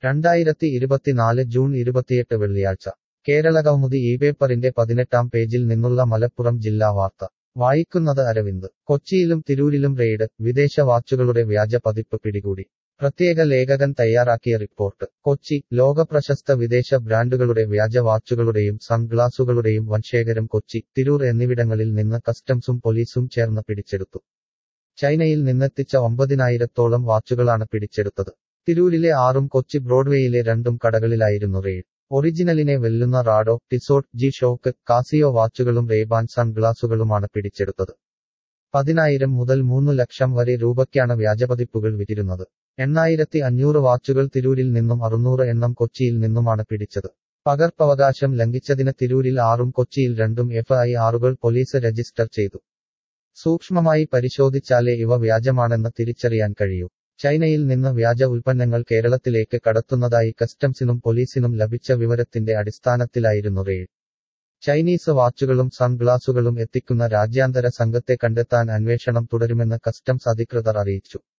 2024 June 28 വെള്ളിയാഴ്ച കേരളകൗമുദി ഇപേപ്പറിന്റെ 18-ാം പേജിൽ നിന്നുള്ള മലപ്പുറം ജില്ലാ വാർത്ത വായിക്കുന്നത് അരവിന്ദ്. കൊച്ചിയിലും തിരൂരിലും റെയ്ഡ്, വിദേശ വാച്ചുകളുടെ വ്യാജ പതിപ്പ് പിടികൂടി. പ്രത്യേക ലേഖകൻ തയ്യാറാക്കിയ റിപ്പോർട്ട്. കൊച്ചി. ലോകപ്രശസ്ത വിദേശ ബ്രാൻഡുകളുടെ വ്യാജ വാച്ചുകളുടെയും സൺഗ്ലാസുകളുടെയും വൻശേഖരം കൊച്ചി, തിരൂർ എന്നിവിടങ്ങളിൽ നിന്ന് കസ്റ്റംസും പോലീസും ചേർന്ന് പിടിച്ചെടുത്തു. ചൈനയിൽ നിന്നെത്തിച്ച 9,000-ത്തോളം വാച്ചുകളാണ് പിടിച്ചെടുത്തത്. തിരൂരിലെ 6-ഉം കൊച്ചി ബ്രോഡ്വേയിലെ 2 കടകളിലായിരുന്നു റെയ്ഡ്. ഒറിജിനലിനെ വെല്ലുന്ന Rado, Tissot, G Shock, Casio വാച്ചുകളും റേബാൻ സൺഗ്ലാസുകളുമാണ് പിടിച്ചെടുത്തത്. 10,000 മുതൽ 3 ലക്ഷം വരെ രൂപയ്ക്കാണ് വ്യാജപതിപ്പുകൾ വിറ്റിരുന്നത്. 8,500 വാച്ചുകൾ തിരൂരിൽ നിന്നും 600 എണ്ണം കൊച്ചിയിൽ നിന്നുമാണ് പിടിച്ചത്. പകർപ്പവകാശം ലംഘിച്ചതിന് തിരൂരിൽ 6-ഉം കൊച്ചിയിൽ 2-ഉം FIR-കൾ പോലീസ് രജിസ്റ്റർ ചെയ്തു. സൂക്ഷ്മമായി പരിശോധിച്ചാലേ ഇവ വ്യാജമാണെന്ന് തിരിച്ചറിയാൻ കഴിയൂ. ചൈനയിൽ നിന്ന് വ്യാജ ഉൽപ്പന്നങ്ങൾ കേരളത്തിലേക്ക് കടത്തുന്നതായി കസ്റ്റംസിനും പോലീസിനും ലഭിച്ച വിവരത്തിന്റെ അടിസ്ഥാനത്തിലായിരുന്നു റെയ്ഡ്. ചൈനീസ് വാച്ചുകളും സൺഗ്ലാസുകളും എത്തിക്കുന്ന രാജ്യാന്തര സംഘത്തെ കണ്ടെത്താൻ അന്വേഷണം തുടരുമെന്ന് കസ്റ്റംസ് അധികൃതർ അറിയിച്ചു.